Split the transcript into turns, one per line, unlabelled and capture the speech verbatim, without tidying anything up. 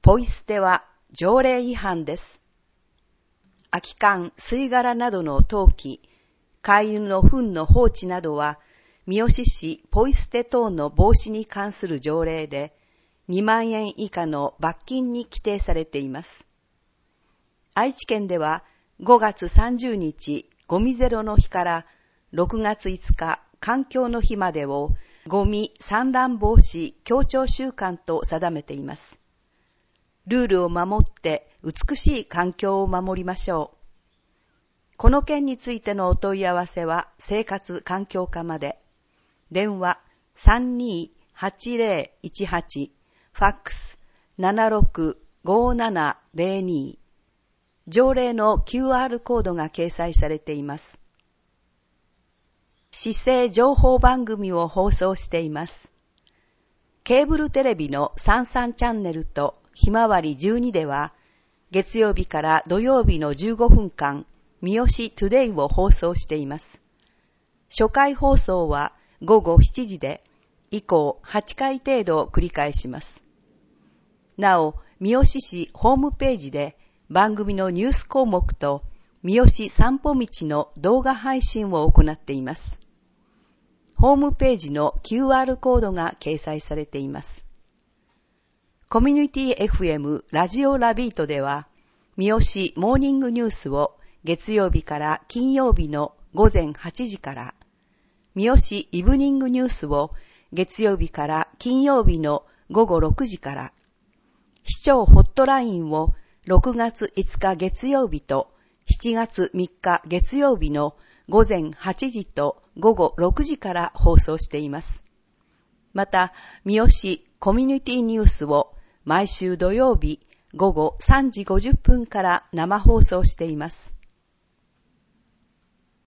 ポイ捨ては条例違反です。空き缶、吸い殻などの投棄、飼い犬の糞の放置などは、三好市ポイ捨て等の防止に関する条例で、にまんえん以下の罰金に規定されています。愛知県ではごがつさんじゅうにちゴミゼロの日からろくがついつか環境の日までをゴミ散乱防止協調週間と定めています。ルールを守って美しい環境を守りましょう。この件についてのお問い合わせは生活環境課まで。電話 さんにーはちぜろいちはち、ファックス ななろくごーななぜろに。条例の キューアール コードが掲載されています。市政情報番組を放送しています。ケーブルテレビのさんさんチャンネルとひまわりじゅうにでは、月曜日から土曜日のじゅうごふんかん、三好トゥデイを放送しています。初回放送はごごしちじで、以降はちかい程度繰り返します。なお、三好市ホームページで番組のニュース項目と三好散歩道の動画配信を行っています。ホームページの キューアール コードが掲載されています。コミュニティ エフエム ラジオラビートでは、三好モーニングニュースを月曜日から金曜日のごぜんはちじから、三好イブニングニュースを月曜日から金曜日のごごろくじから、市長ホットラインをろくがついつか月曜日としちがつみっか月曜日のごぜんはちじとごごろくじから放送しています。また、三好コミュニティニュースを毎週土曜日ごごさんじごじゅっぷんから生放送しています。